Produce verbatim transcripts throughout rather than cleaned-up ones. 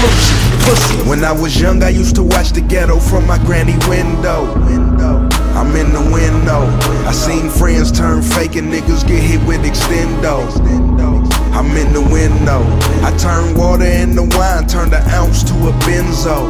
Pussy. When I was young, I used to watch the ghetto from my granny window. I'm in the window. I seen friends turn fake and niggas get hit with extendo. I'm in the window. I turned water into wine, turned an ounce to a benzo.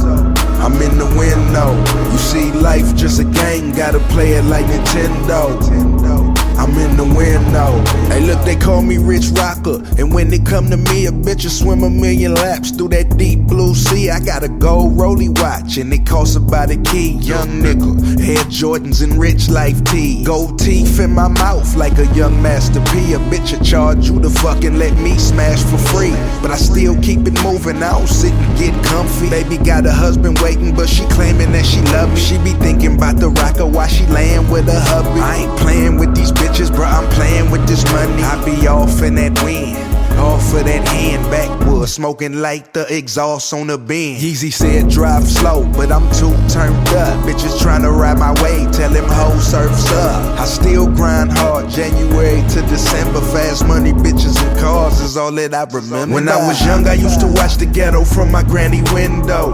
I'm in the window. You see, life just a game, gotta play it like Nintendo. I'm in the window. Hey, look, they call me Rich Rocker. And when they come to me, a bitch will swim a million laps through that deep blue sea. I got a gold rollie watch, and it costs about a key. Young nickel, Air Jordans and rich life tees. Gold teeth in my mouth like a young Master P. A bitch will charge you to fucking let me smash for free. But I still keep it moving, I don't sit and get comfy. Baby got a husband waiting, but she claiming that she love me. She be thinking about the rocker while she laying with her hubby. I ain't playing with these bitches, bro, I'm playing with this money. I be off in that wind, off of that hand backwood, smoking like the exhaust on the bin. Yeezy said drive slow, but I'm too turned up. Bitches tryna ride my wave, tell them hoes surfs up. I still grind hard, January to December. Fast money, bitches and cars is all that I remember. When I was young, I used to watch the ghetto from my granny window.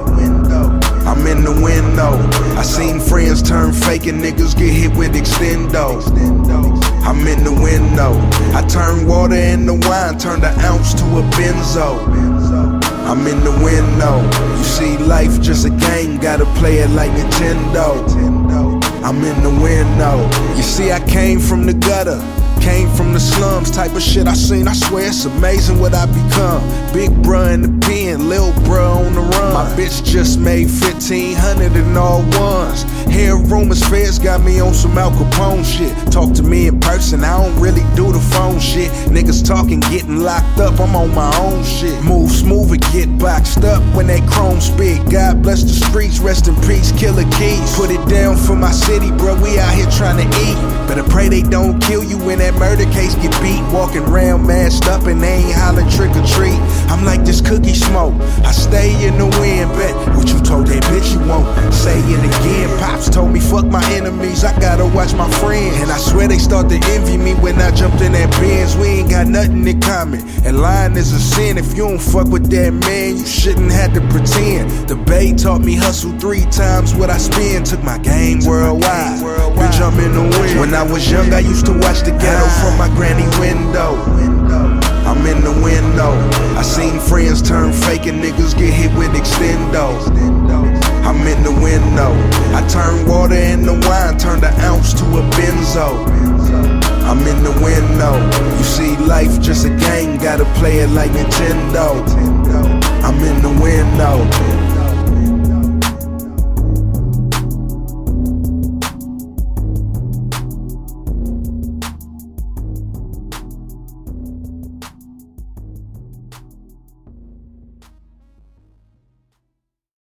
I'm in the window. I seen friends turn fake and niggas get hit with extendo. I'm in the window. I turned water into wine, turned an ounce to a benzo. I'm in the window. You see, life just a game, gotta play it like Nintendo. I'm in the window. You see, I came from the gutter, came from the slums, type of shit I seen, I swear it's amazing what I become. Big bruh in the pen, lil bruh on the run. My bitch just made fifteen hundred in all ones. Hear rumors, feds got me on some Al Capone shit. Talk to me in person, I don't really do the phone shit. Niggas talking, getting locked up, I'm on my own shit. Move smooth and get boxed up when that chrome spit. God bless the streets, rest in peace, Killer Keys. Put it down for my city, bruh, we out here trying to eat. Better pray they don't kill you when that murder case get beat. Walking around masked up and they ain't hollering trick or treat. I'm like this cookie smoke, I stay in the wind. Bet what you told that bitch you won't say it again. Pops told me fuck my enemies, I gotta watch my friends. And I swear they start to envy me when I jumped in that Benz. We ain't got nothing in common, and lying is a sin. If you don't fuck with that man, you shouldn't have to pretend. The Bay taught me hustle three times what I spend. Took my game worldwide, bitch I'm in the wind. When I was young, I used to watch the ghetto from my granny window. I'm in the window. I seen friends turn fake and niggas get hit with extendo. I'm in the window. I turned water into wine, turned an ounce to a benzo. I'm in the window. You see, life just a game, gotta play it like Nintendo. I'm in the window.